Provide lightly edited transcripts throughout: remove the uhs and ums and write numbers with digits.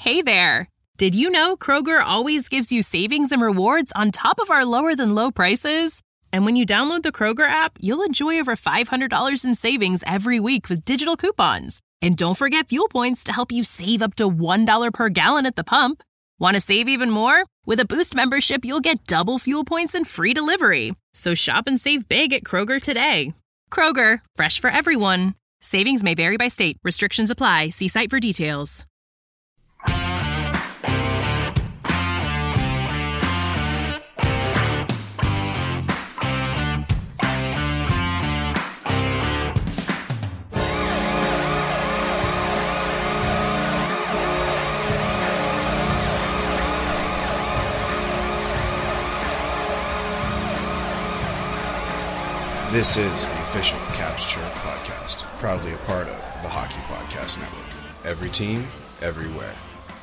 Hey there! Did you know Kroger always gives you savings and rewards on top of our lower-than-low prices? And when you download the Kroger app, you'll enjoy over $500 in savings every week with digital coupons. And don't forget fuel points to help you save up to $1 per gallon at the pump. Want to save even more? With a Boost membership, you'll get double fuel points and free delivery. So shop and save big at Kroger today. Kroger, fresh for everyone. Savings may vary by state. Restrictions apply. See site for details. This is the official Caps Chirp podcast, proudly a part of the Hockey Podcast Network. Every team, everywhere.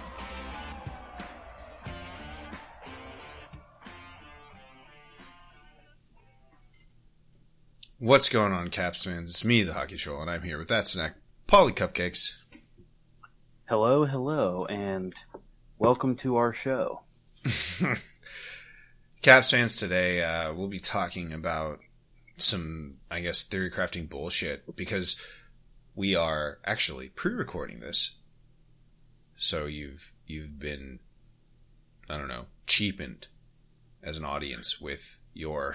What's going on, Caps fans? It's me, the Hockey Troll, and I'm here with that snack, Paulie Cupcakes. Hello, and welcome to our show. Caps fans, today we'll be talking about some, I guess, theory crafting bullshit, because we are actually pre-recording this. So you've been, I don't know, cheapened as an audience with your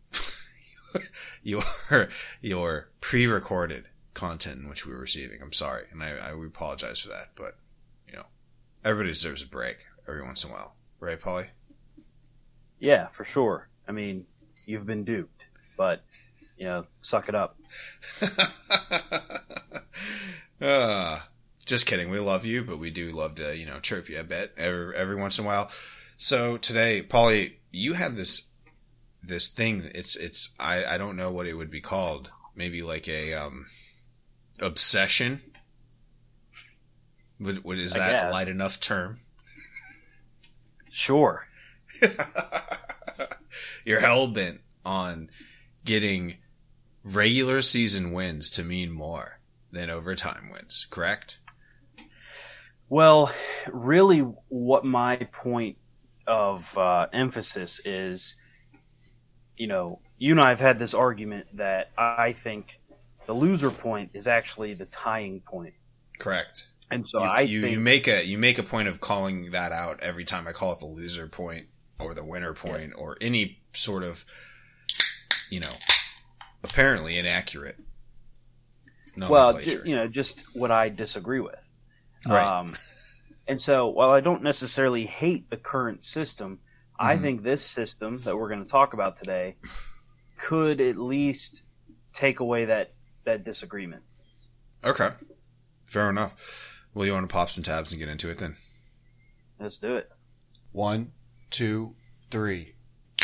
your pre-recorded content in which we were receiving. I'm sorry, and we apologize for that, but you know, everybody deserves a break every once in a while, right, Paulie? Yeah, for sure. I mean, you've been duped, but you know, suck it up. Just kidding. We love you, but we do love to, you know, chirp you a bit every once in a while. So today, Paulie, you had this thing. It's I don't know what it would be called. Maybe like a obsession. Is that a light enough term? Sure. You're hell-bent on getting regular season wins to mean more than overtime wins, correct? Well, really what my point of emphasis is, you know, you and I have had this argument that I think the loser point is actually the tying point. Correct. And so you make a point of calling that out every time I call it the loser point or the winner point or any sort of, you know, apparently inaccurate nomenclature. Well, you know, just what I disagree with. Right. And so, while I don't necessarily hate the current system, I think this system that we're going to talk about today could at least take away that disagreement. Okay. Fair enough. Well, you want to pop some tabs and get into it then? Let's do it. 1, 2, 3.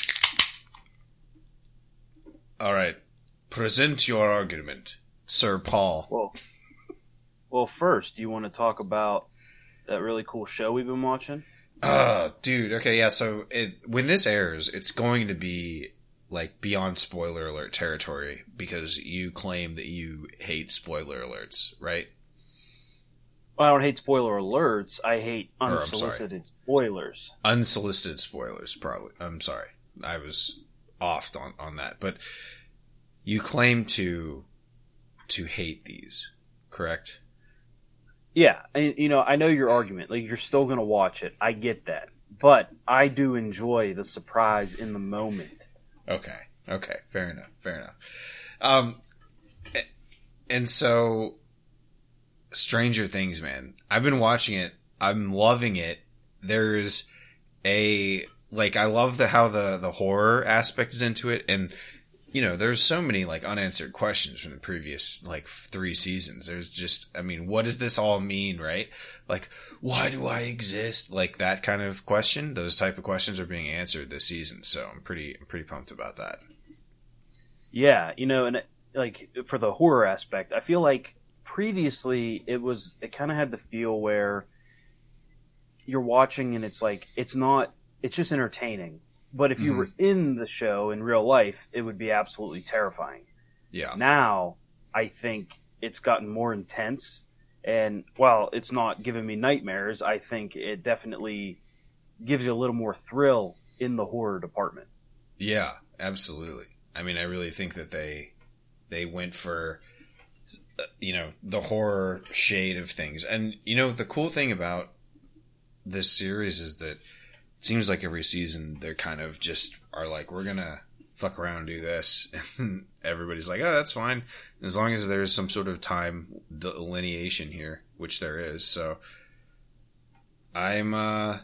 All right. Present your argument, Sir Paul. Well, first, do you want to talk about that really cool show we've been watching? Dude. Okay, yeah. So when this airs, it's going to be like beyond spoiler alert territory because you claim that you hate spoiler alerts, right? Well, I don't hate spoiler alerts. I hate unsolicited spoilers. Unsolicited spoilers, probably. I'm sorry. I was off on that. But you claim to hate these, correct? Yeah, and you know, I know your argument. Like, you're still going to watch it. I get that. But I do enjoy the surprise in the moment. Okay. Fair enough. And so, Stranger Things, man. I've been watching it. I'm loving it. There's I love how the horror aspect is into it, and you know, there's so many like unanswered questions from the previous like 3 seasons. There's just, I mean, what does this all mean, right? Like, why do I exist? Like that kind of question. Those type of questions are being answered this season, so I'm pretty pumped about that. Yeah, you know, and like for the horror aspect, I feel like previously it kind of had the feel where you're watching and it's like it's just entertaining. But if you were in the show in real life, it would be absolutely terrifying. Yeah. Now, I think it's gotten more intense, And while it's not giving me nightmares, I think it definitely gives you a little more thrill in the horror department. Yeah, absolutely. I mean, I really think that they went for, the horror shade of things. And, the cool thing about this series is that it seems like every season they're kind of just are like, we're going to fuck around and do this. And everybody's like, oh, that's fine. As long as there's some sort of time delineation here, which there is. So I'm, and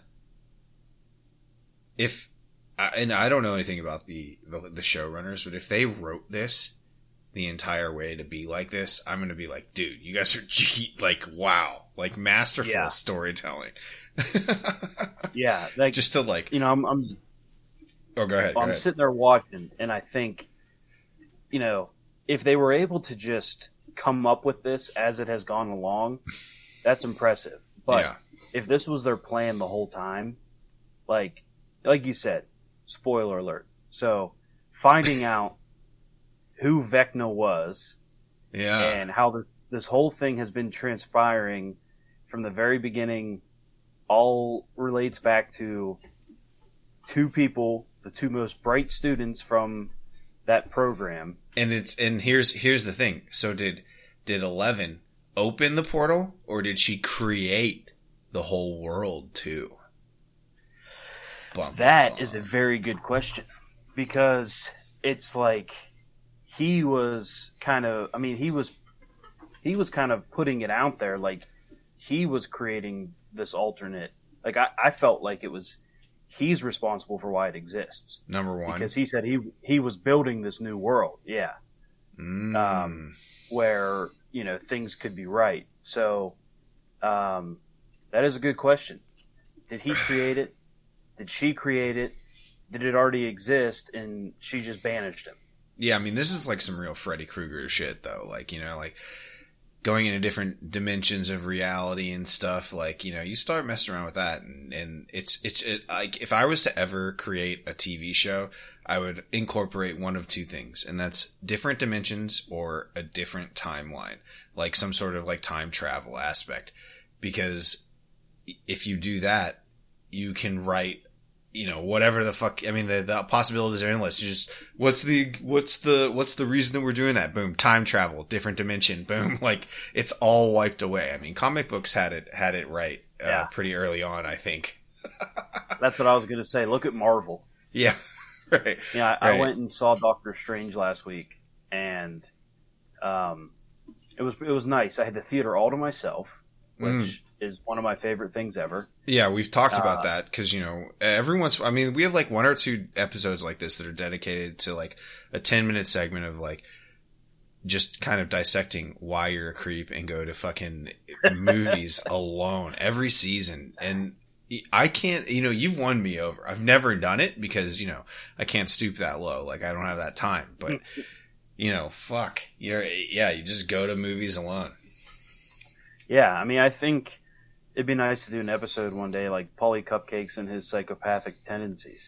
I don't know anything about the showrunners, but if they wrote this the entire way to be like this, I'm going to be like, dude, you guys are like, wow, like masterful storytelling. Yeah. Like, just to like, I'm oh, go ahead. I'm sitting there watching, and I think, if they were able to just come up with this as it has gone along, that's impressive. But if this was their plan the whole time, like you said, spoiler alert. So finding out who Vecna was, and how this whole thing has been transpiring from the very beginning, all relates back to two people, the two most bright students from that program. And here's the thing. So did 11 open the portal, or did she create the whole world too? That is a very good question, because it's like he was kind of putting it out there, like he was creating this alternate. Like I felt like it was he's responsible for why it exists. Number one, because he said he was building this new world. Yeah. Where things could be right. So that is a good question. Did he create it? Did she create it? Did it already exist and she just banished him? Yeah, I mean, this is like some real Freddy Krueger shit, though. Like, like going into different dimensions of reality and stuff. Like, you start messing around with that, and it's like, if I was to ever create a TV show, I would incorporate one of two things, and that's different dimensions or a different timeline, like some sort of like time travel aspect. Because if you do that, you can write, whatever the fuck. I mean, the possibilities are endless. You just, what's the reason that we're doing that? Boom, time travel, different dimension. Boom, like it's all wiped away. I mean, comic books had it right pretty early on, I think. That's what I was gonna say. Look at Marvel. Yeah, right. Yeah, I went and saw Doctor Strange last week, and it was nice. I had the theater all to myself, which is one of my favorite things ever. Yeah, we've talked about that because, we have like one or two episodes like this that are dedicated to like a 10-minute segment of like just kind of dissecting why you're a creep and go to fucking movies alone every season. And I can't, you've won me over. I've never done it because, I can't stoop that low. Like I don't have that time, but fuck, you just go to movies alone. Yeah, I mean, I think it'd be nice to do an episode one day, like Polly Cupcakes and his psychopathic tendencies.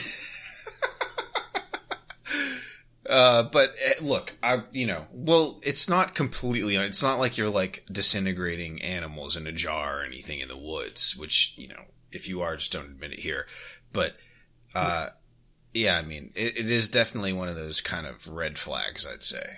But look, it's not completely, it's not like you're like disintegrating animals in a jar or anything in the woods, which, if you are, just don't admit it here. But, yeah, I mean, it is definitely one of those kind of red flags, I'd say.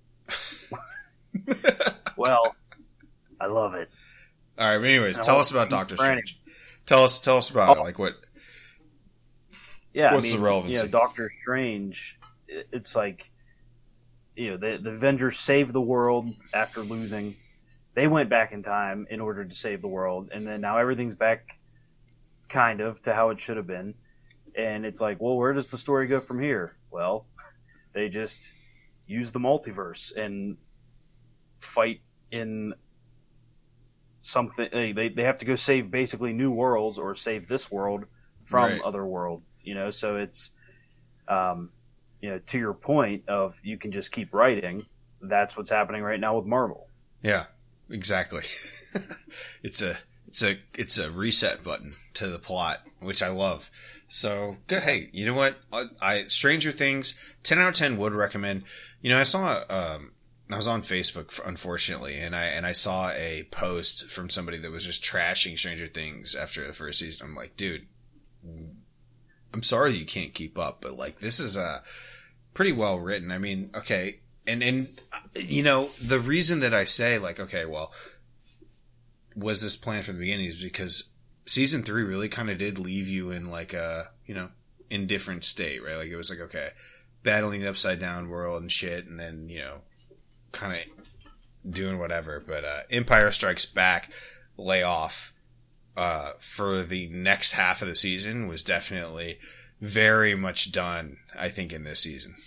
Well, I love it. All right, but anyways, tell us about Doctor Strange. Tell us about it. Like what? Yeah, what's the relevancy? Doctor Strange. It's like, the Avengers saved the world after losing. They went back in time in order to save the world, and then now everything's back, kind of, to how it should have been. And it's like, well, where does the story go from here? Well, they just use the multiverse and fight in something. They have to go save basically new worlds or save this world from other world. So it's, to your point of you can just keep writing. That's what's happening right now with Marvel. Yeah, exactly. It's a reset button to the plot, which I love. So good. Hey, you know what? Stranger Things, 10 out of 10 would recommend. I saw Facebook, unfortunately, and I saw a post from somebody that was just trashing Stranger Things after the first season. I'm like, dude, I'm sorry you can't keep up, but like, this is pretty well written. I mean, okay, and you know, the reason that I say like, okay, well, was this planned from the beginning is because season 3 really kind of did leave you in like a, you know, indifferent state, right? Like, it was like, okay, battling the upside down world and shit, and then, you know, kind of doing whatever. But Empire Strikes Back layoff for the next half of the season was definitely very much done, I think, in this season.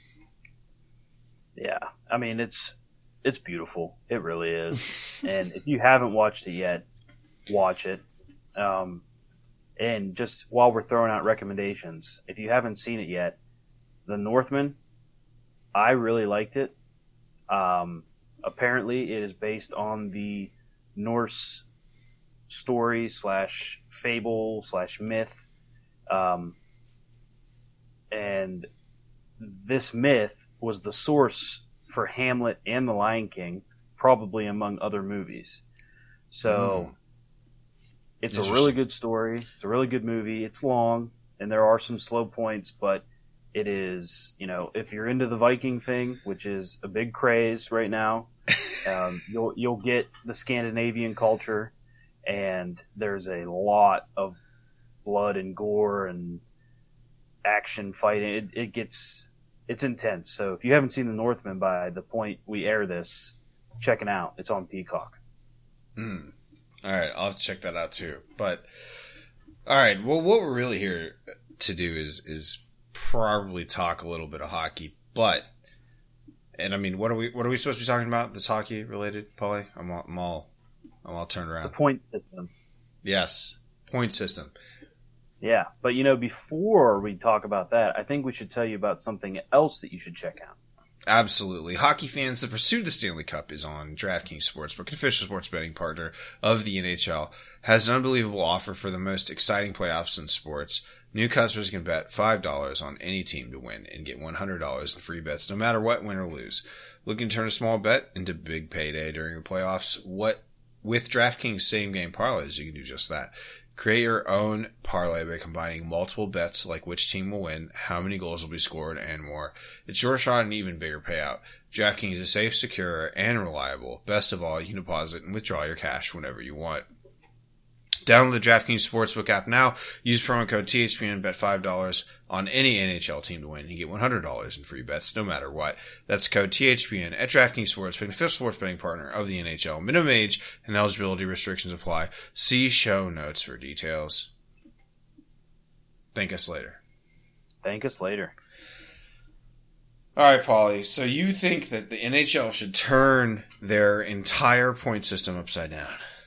Yeah, I mean, it's beautiful. It really is. And if you haven't watched it yet, watch it. And just while we're throwing out recommendations, if you haven't seen it yet, The Northman, I really liked it. Apparently it is based on the Norse story / fable / myth. And this myth was the source for Hamlet and The Lion King, probably among other movies. So it's a really good story. It's a really good movie. It's long, and there are some slow points, but it is, you know, if you're into the Viking thing, which is a big craze right now, you'll get the Scandinavian culture, and there's a lot of blood and gore and action fighting. It's intense. So if you haven't seen The Northman by the point we air this, check it out. It's on Peacock. All right, I'll have to check that out too. But all right, well, what we're really here to do is probably talk a little bit of hockey. But, and I mean, what are we supposed to be talking about? This hockey related, Paulie? I'm all turned around. The point system. Yes, point system. Yeah, but you know, before we talk about that, I think we should tell you about something else that you should check out. Absolutely. Hockey fans, the pursuit of the Stanley Cup is on DraftKings Sportsbook, an official sports betting partner of the NHL, has an unbelievable offer for the most exciting playoffs in sports. New customers can bet $5 on any team to win and get $100 in free bets no matter what, win or lose. Looking to turn a small bet into big payday during the playoffs? With DraftKings same-game parlays, you can do just that. Create your own parlay by combining multiple bets like which team will win, how many goals will be scored, and more. It's your shot at an even bigger payout. DraftKings is safe, secure, and reliable. Best of all, you can deposit and withdraw your cash whenever you want. Download the DraftKings Sportsbook app now. Use promo code THPN and bet $5 on any NHL team to win. You get $100 in free bets no matter what. That's code THPN at DraftKings Sportsbook, an official sports betting partner of the NHL. Minimum age and eligibility restrictions apply. See show notes for details. Thank us later. Thank us later. All right, Paulie. So you think that the NHL should turn their entire point system upside down?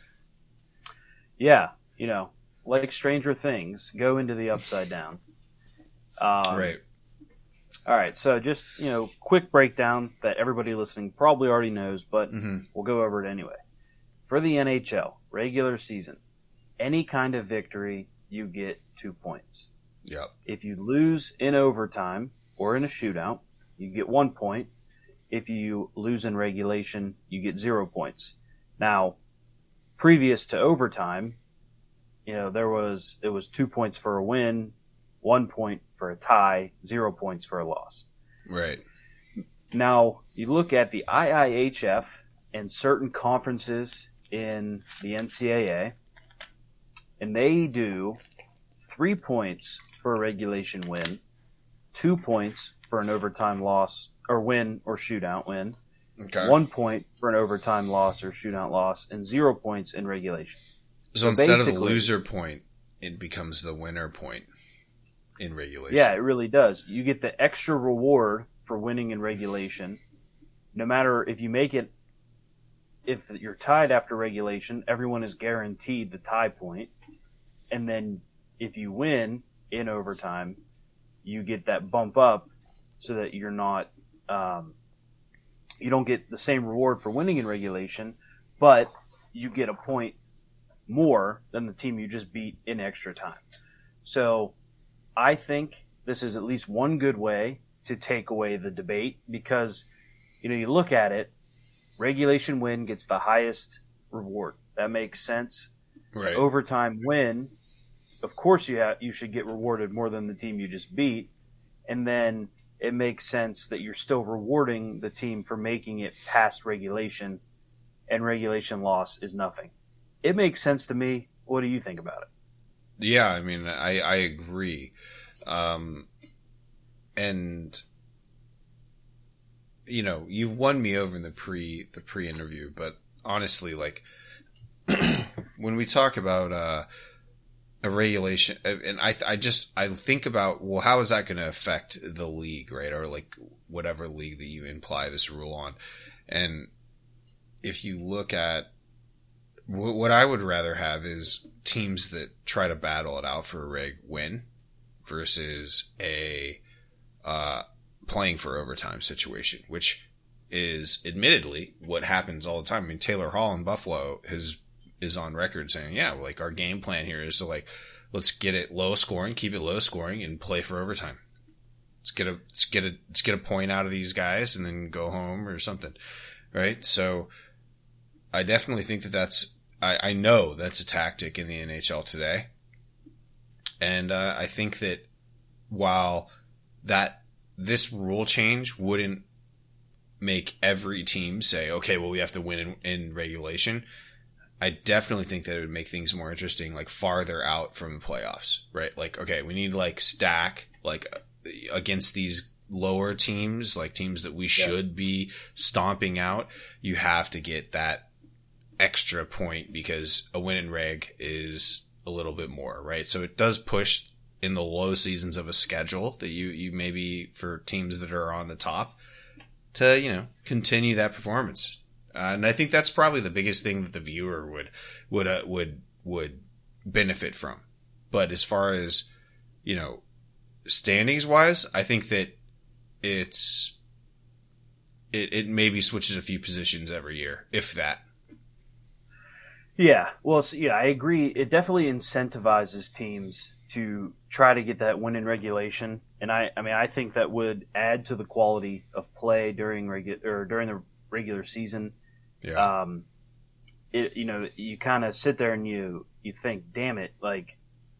Yeah, you know, like Stranger Things, go into the upside down. Right. All right, so just, you know, quick breakdown that everybody listening probably already knows, but we'll go over it anyway. For the NHL, regular season, any kind of victory, you get 2 points. Yep. If you lose in overtime or in a shootout, you get 1 point. If you lose in regulation, you get 0 points. Now, previous to overtime, you know, it was 2 points for a win, 1 point for a tie, 0 points for a loss. Right. Now, you look at the IIHF and certain conferences in the NCAA, and they do 3 points for a regulation win, 2 points for an overtime loss or win or shootout win, Okay. 1 point for an overtime loss or shootout loss, and 0 points in regulation. So instead of the loser point, it becomes the winner point in regulation. Yeah, it really does. You get the extra reward for winning in regulation. No matter if you make it, if you're tied after regulation, everyone is guaranteed the tie point. And then if you win in overtime, you get that bump up so that you're not, you don't get the same reward for winning in regulation, but you get a point more than the team you just beat in extra time. So I think this is at least one good way to take away the debate, because you look at it, regulation win gets the highest reward. That makes sense. Right. Overtime win, of course you should get rewarded more than the team you just beat. And then it makes sense that you're still rewarding the team for making it past regulation, and regulation loss is nothing. It makes sense to me. What do you think about it? Yeah, I mean, I agree. And you've won me over in the pre-interview, but honestly, like when we talk about a regulation, and I think about, well, how is that going to affect the league, right? Or like whatever league that you imply this rule on. And if you look at what I would rather have is teams that try to battle it out for a reg win versus a playing for overtime situation, which is admittedly what happens all the time. I mean, Taylor Hall in Buffalo is on record saying, yeah, like our game plan here is to like, let's get it low scoring, keep it low scoring, and play for overtime. Let's get a point out of these guys and then go home or something, right? So I definitely think I know that's a tactic in the NHL today, and I think that while this rule change wouldn't make every team say, okay, well, we have to win in regulation, I definitely think that it would make things more interesting, like farther out from the playoffs, right? Like, okay, we need like stack, like against these lower teams, like teams that we should be stomping out. You have to get that extra point because a win in reg is a little bit more, right? So it does push in the low seasons of a schedule that you maybe for teams that are on the top to, continue that performance. And I think that's probably the biggest thing that the viewer would benefit from. But as far as, standings wise, I think that it maybe switches a few positions every year, if that. Yeah. Well, I agree. It definitely incentivizes teams to try to get that win in regulation. And I think that would add to the quality of play during the regular season. Yeah. You kind of sit there and you think, damn it, like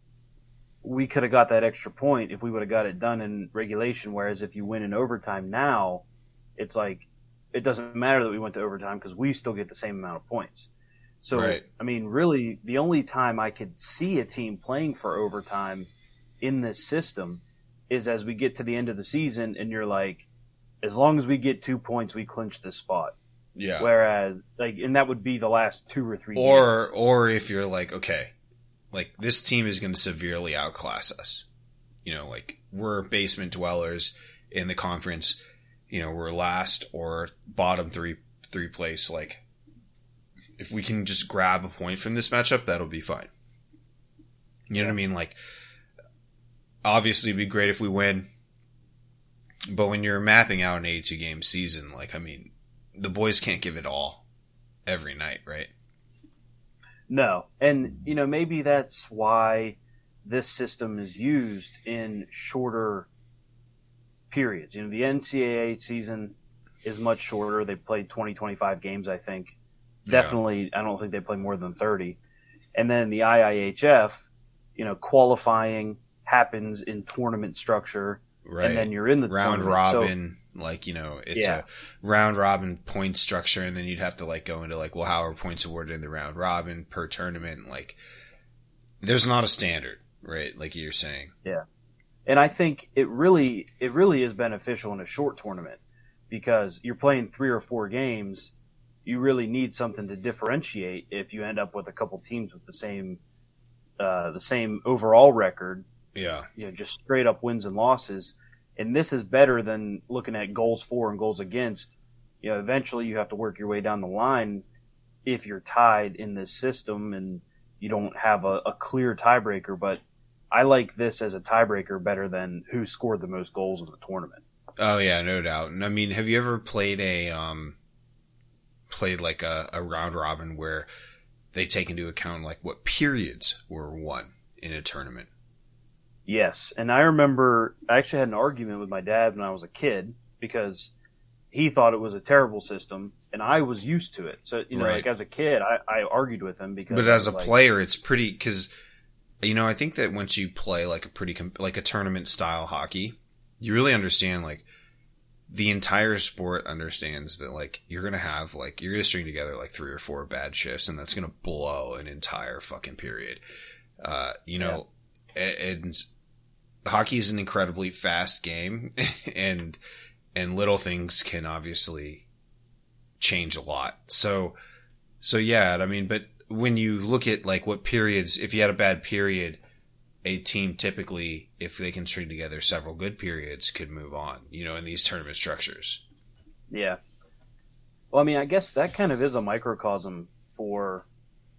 we could have got that extra point if we would have got it done in regulation. Whereas if you win in overtime now, it's like, it doesn't matter that we went to overtime because we still get the same amount of points. So, right. I mean, really the only time I could see a team playing for overtime in this system is as we get to the end of the season and you're like, as long as we get 2 points, we clinch this spot. Yeah. Whereas, and that would be the last 2 or 3 games. Or if you're like, okay, like this team is going to severely outclass us. Like we're basement dwellers in the conference. We're last or bottom three place. Like if we can just grab a point from this matchup, that'll be fine. You know what I mean? Like obviously it'd be great if we win, but when you're mapping out an 82 game season, the boys can't give it all every night, right? No. And, maybe that's why this system is used in shorter periods. The NCAA season is much shorter. They played 20, 25 games, I think. Definitely, I don't think they play more than 30. And then the IIHF, qualifying happens in tournament structure. Right. And then you're in the round robin. It's a round robin point structure, and then you'd have to go into how are points awarded in the round robin per tournament? There's not a standard, right? Like you're saying. Yeah. And I think it really is beneficial in a short tournament because you're playing 3 or 4 games. You really need something to differentiate if you end up with a couple teams with the same overall record. Yeah. Just straight up wins and losses. And this is better than looking at goals for and goals against. Eventually you have to work your way down the line if you're tied in this system and you don't have a clear tiebreaker. But I like this as a tiebreaker better than who scored the most goals in the tournament. Oh yeah, no doubt. And I mean, have you ever played a round robin where they take into account what periods were won in a tournament? Yes, and I remember I actually had an argument with my dad when I was a kid because he thought it was a terrible system, and I was used to it. So, Right. like as a kid, I argued with him because. But as a like, player, it's pretty because, I think that once you play like like a tournament style hockey, you really understand like the entire sport understands that like you're gonna have like you're gonna string together like 3 or 4 bad shifts, and that's gonna blow an entire fucking period. And hockey is an incredibly fast game, and little things can obviously change a lot. So yeah, I mean, but when you look at like what periods, if you had a bad period, a team typically, if they can string together several good periods, could move on, in these tournament structures. Yeah. Well, I mean, I guess that kind of is a microcosm for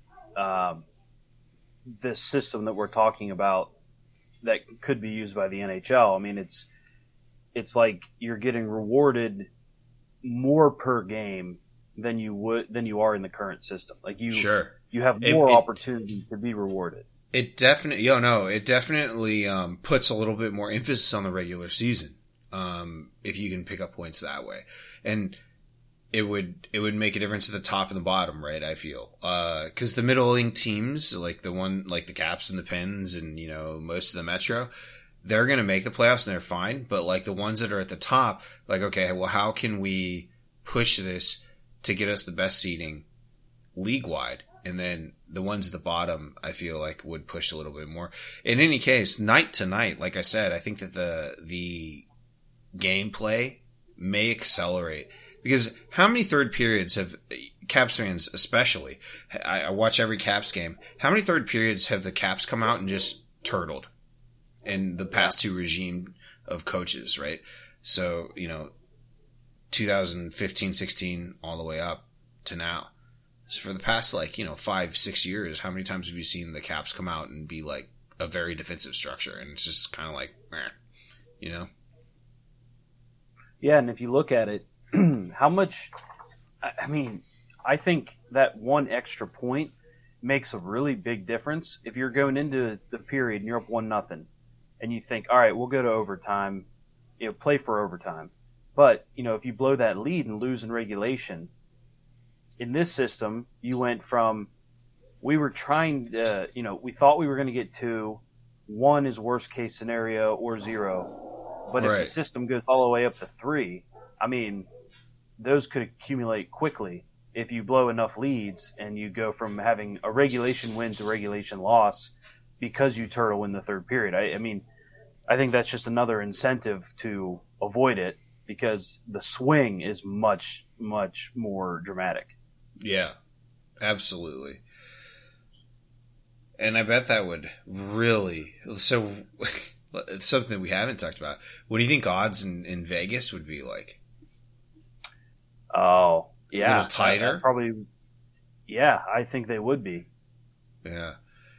this system that we're talking about that could be used by the NHL. I mean, it's like you're getting rewarded more per game than you are in the current system. Like you have more opportunity to be rewarded. It definitely puts a little bit more emphasis on the regular season. If you can pick up points that way, and it would make a difference at the top and the bottom, right? I feel, cause the middling teams, like the Caps and the Pens and, most of the Metro, they're going to make the playoffs and they're fine. But like the ones that are at the top, like, okay, well, how can we push this to get us the best seeding league wide? And then the ones at the bottom, I feel like would push a little bit more. In any case, night to night, like I said, I think that the gameplay may accelerate, because how many third periods have Caps fans, especially, I watch every Caps game. How many third periods have the Caps come out and just turtled in the past 2 regime of coaches, right? So, 2015, 16, all the way up to now. So for the past 5-6 years, how many times have you seen the Caps come out and be like a very defensive structure? And it's just kind of like, Yeah, and if you look at it, how much, I mean, I think that one extra point makes a really big difference. If you're going into the period and you're up 1-0 and you think, all right, we'll go to overtime, play for overtime. But, if you blow that lead and lose in regulation, in this system, you went from, we were trying to, we thought we were going to get 2, 1 is worst case scenario or 0. But right. If the system goes all the way up to 3, I mean, those could accumulate quickly if you blow enough leads and you go from having a regulation win to regulation loss because you turtle in the third period. I mean, I think that's just another incentive to avoid it, because the swing is much, much more dramatic. Yeah, absolutely. And I bet that would really, so it's something we haven't talked about. What do you think odds in Vegas would be like? Oh, yeah. A little tighter? Probably. Yeah, I think they would be. Yeah.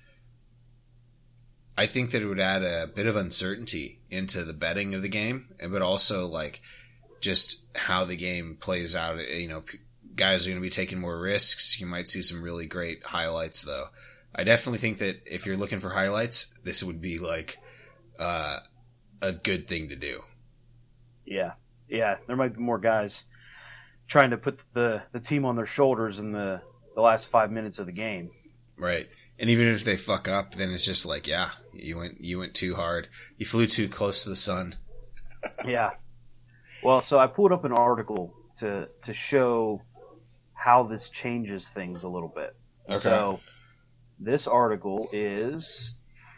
I think that it would add a bit of uncertainty into the betting of the game, but also like just how the game plays out. Guys are going to be taking more risks. You might see some really great highlights, though. I definitely think that if you're looking for highlights, this would be like a good thing to do. Yeah. There might be more guys trying to put the team on their shoulders in the last 5 minutes of the game. Right. And even if they fuck up, then it's just like, yeah, you went too hard. You flew too close to the sun. Yeah. Well, so I pulled up an article to show how this changes things a little bit. Okay. So this article is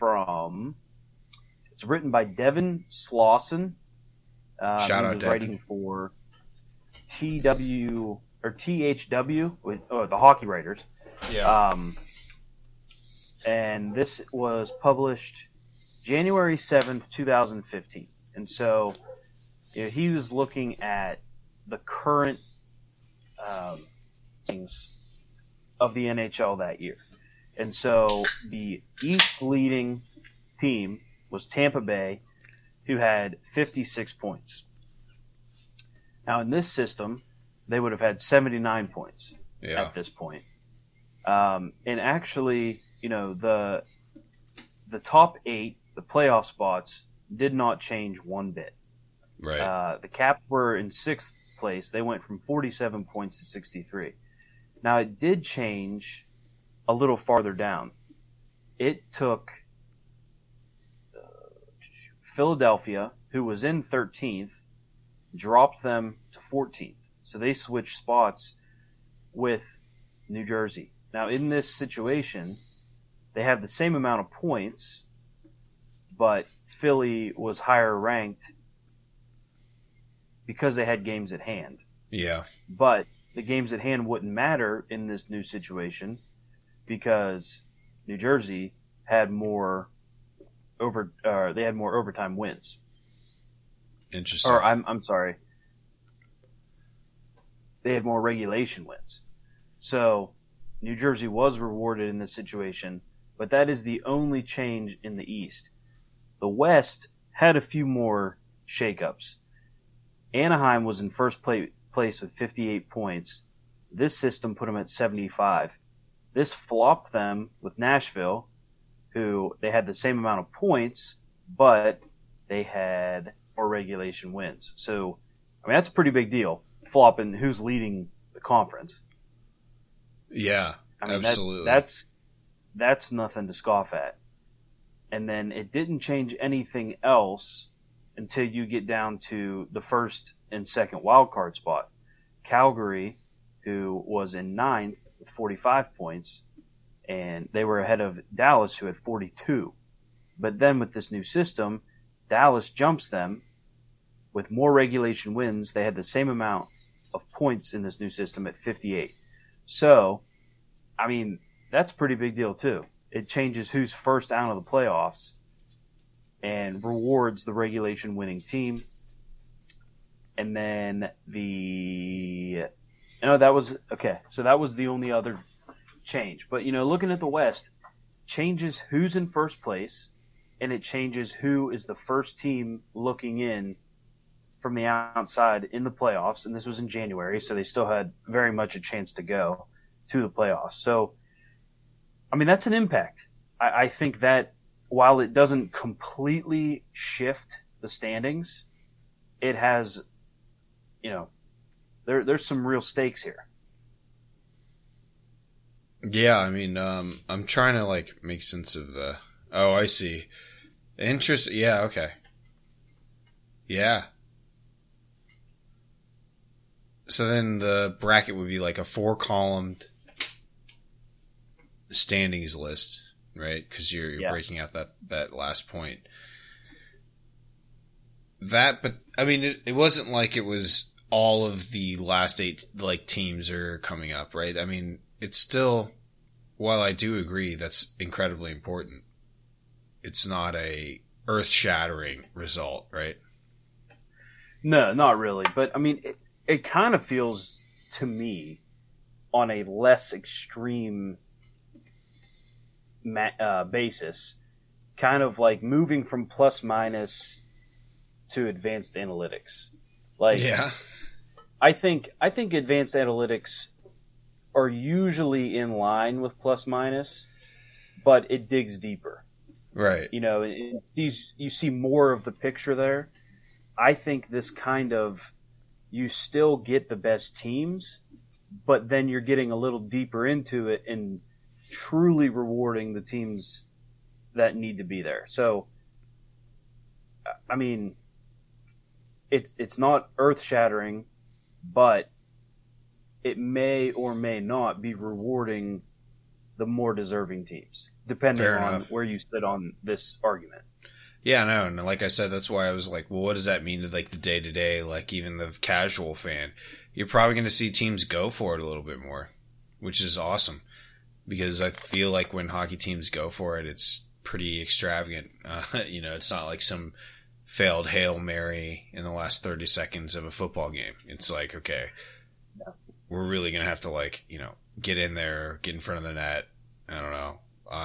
it's written by Devin Slauson. Shout out, Devin. Writing for THW, the Hockey Writers. Yeah. And this was published January 7th, 2015. And so he was looking at the current things of the NHL that year. And so the East leading team was Tampa Bay, who had 56 points. Now, in this system, they would have had 79 points at this point. And actually, the top 8, the playoff spots, did not change one bit. Right. The Caps were in 6th place, they went from 47 points to 63. Now, it did change a little farther down. It took Philadelphia, who was in 13th, dropped them to 14th. So they switched spots with New Jersey. Now, in this situation, they have the same amount of points, but Philly was higher ranked because they had games at hand. Yeah. But the games at hand wouldn't matter in this new situation because New Jersey had more overtime wins. Interesting. Or I'm sorry. They had more regulation wins. So New Jersey was rewarded in this situation, but that is the only change in the East. The West had a few more shakeups. Anaheim was in first place with 58 points. This system put them at 75. This flopped them with Nashville, who they had the same amount of points, but they had more regulation wins. So, I mean, that's a pretty big deal, flopping who's leading the conference. Yeah, I mean, absolutely. That's nothing to scoff at. And then it didn't change anything else until you get down to the first and second wild card spot. Calgary, who was in 9th with 45 points, and they were ahead of Dallas, who had 42. But then with this new system, Dallas jumps them with more regulation wins. They had the same amount of points in this new system at 58. So, I mean, that's a pretty big deal too. It changes who's first out of the playoffs and rewards the regulation winning team. And then that was the only other change. But, looking at the West, changes who's in first place, and it changes who is the first team looking in from the outside in the playoffs. And this was in January, so they still had very much a chance to go to the playoffs. So, I mean, that's an impact. I think that while it doesn't completely shift the standings, it has, there's some real stakes here. Yeah, I mean, I'm trying to make sense of oh, I see. Interest. Yeah. Okay. Yeah. So then the bracket would be like a 4-columned standings list, right? Because you're breaking out that last point. But I mean, it wasn't like it was all of the last 8 teams are coming up, right? I mean, it's still, while I do agree that's incredibly important, it's not a earth-shattering result, right? No, not really. But I mean, it kind of feels to me on a less extreme basis, kind of like moving from plus minus to advanced analytics. Yeah. I think advanced analytics are usually in line with plus minus, but it digs deeper. Right. You see more of the picture there. I think this kind of, you still get the best teams, but then you're getting a little deeper into it and truly rewarding the teams that need to be there. So, I mean, it's not earth-shattering, but it may or may not be rewarding the more deserving teams, depending on where you sit on this argument. Yeah, no, and like I said, that's why I was like, well, what does that mean to the day-to-day, even the casual fan? You're probably going to see teams go for it a little bit more, which is awesome, because I feel like when hockey teams go for it, it's pretty extravagant. It's not like some failed Hail Mary in the last 30 seconds of a football game. It's like, okay, we're really going to have to get in there, get in front of the net. I don't know.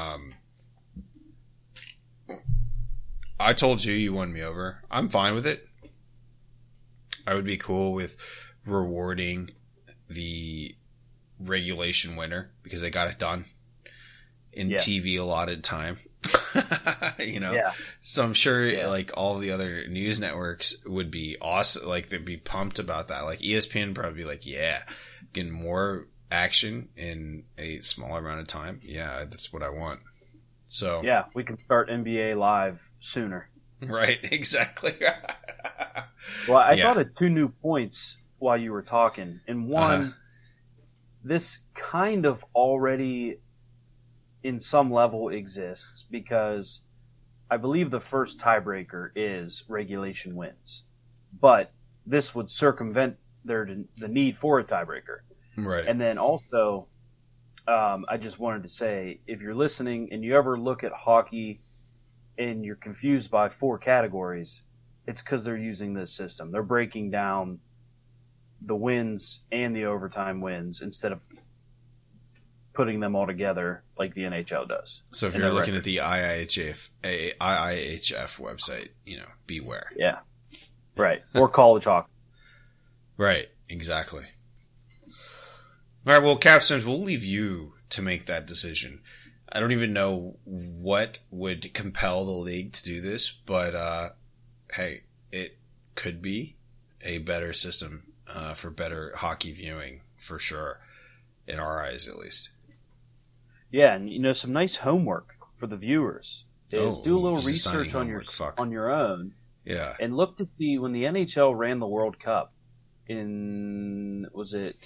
I told you won me over. I'm fine with it. I would be cool with rewarding the regulation winner because they got it done in TV allotted time. You know? Yeah. So I'm sure like all the other news networks would be awesome. Like they'd be pumped about that. Like ESPN would probably be like, yeah, getting more action in a smaller amount of time. Yeah, that's what I want. So yeah, we can start NBA Live sooner. Right, exactly. Well, I thought of two new points while you were talking. And one, this kind of already in some level exists because I believe the first tiebreaker is regulation wins. But this would circumvent the need for a tiebreaker. Right. And then also, I just wanted to say, if you're listening and you ever look at hockey and you're confused by 4 categories, it's because they're using this system. They're breaking down the wins and the overtime wins instead of putting them all together like the NHL does. So if you're looking at the IIHF website, you know, beware. Yeah. Right. Or college hockey. Right. Exactly. All right. Well, Capstones, we'll leave you to make that decision. I don't even know what would compel the league to do this, but hey, it could be a better system for better hockey viewing for sure, in our eyes at least. Yeah, and you know, some nice homework for the viewers is do a little research on your own. Yeah, and look to see when the NHL ran the World Cup in, was it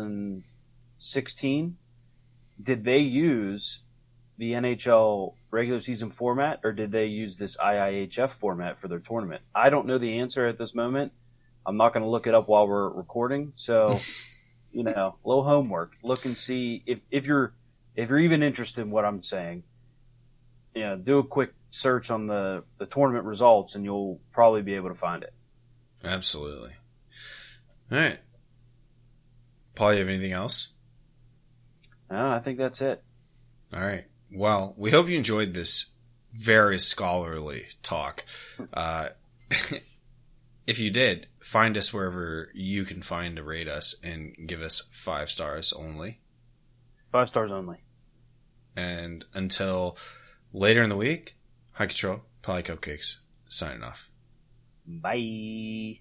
2016? Did they use the NHL regular season format, or did they use this IIHF format for their tournament? I don't know the answer at this moment. I'm not going to look it up while we're recording. So, you know, a little homework. Look and see if you're even interested in what I'm saying. You know, do a quick search on the tournament results, and you'll probably be able to find it. Absolutely. All right. Paul, you have anything else? No, I think that's it. All right. Well, we hope you enjoyed this very scholarly talk. If you did, find us wherever you can find to rate us and give us 5 stars only. 5 stars only. And until later in the week, High Control, Polly Cupcakes, signing off. Bye.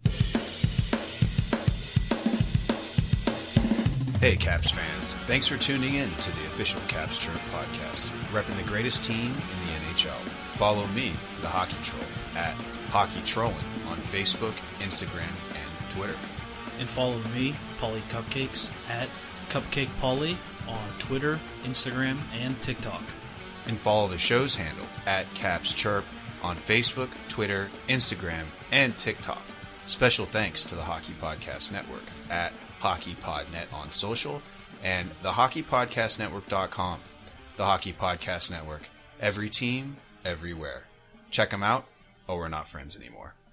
Hey, Caps fans. Thanks for tuning in to the official Caps Chirp podcast, repping the greatest team in the NHL. Follow me, the Hockey Troll, at Hockey Trollin' on Facebook, Instagram, and Twitter. And follow me, Polly Cupcakes, at Cupcake Polly on Twitter, Instagram, and TikTok. And follow the show's handle, at Caps Chirp, on Facebook, Twitter, Instagram, and TikTok. Special thanks to the Hockey Podcast Network, at HockeyPodNet on social, and thehockeypodcastnetwork.com. The Hockey Podcast Network. Every team, everywhere. Check them out, or we're not friends anymore.